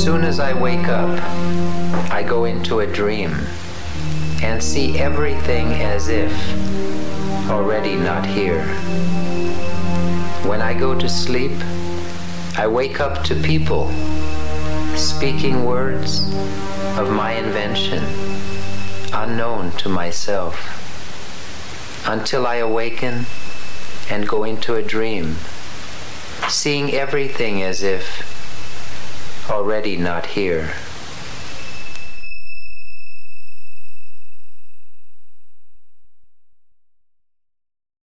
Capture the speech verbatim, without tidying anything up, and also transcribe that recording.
soon as I wake up, I go into a dream and see everything as if already not here. When I go to sleep, I wake up to people speaking words of my invention, unknown to myself, until I awaken and go into a dream, seeing everything as if already not here.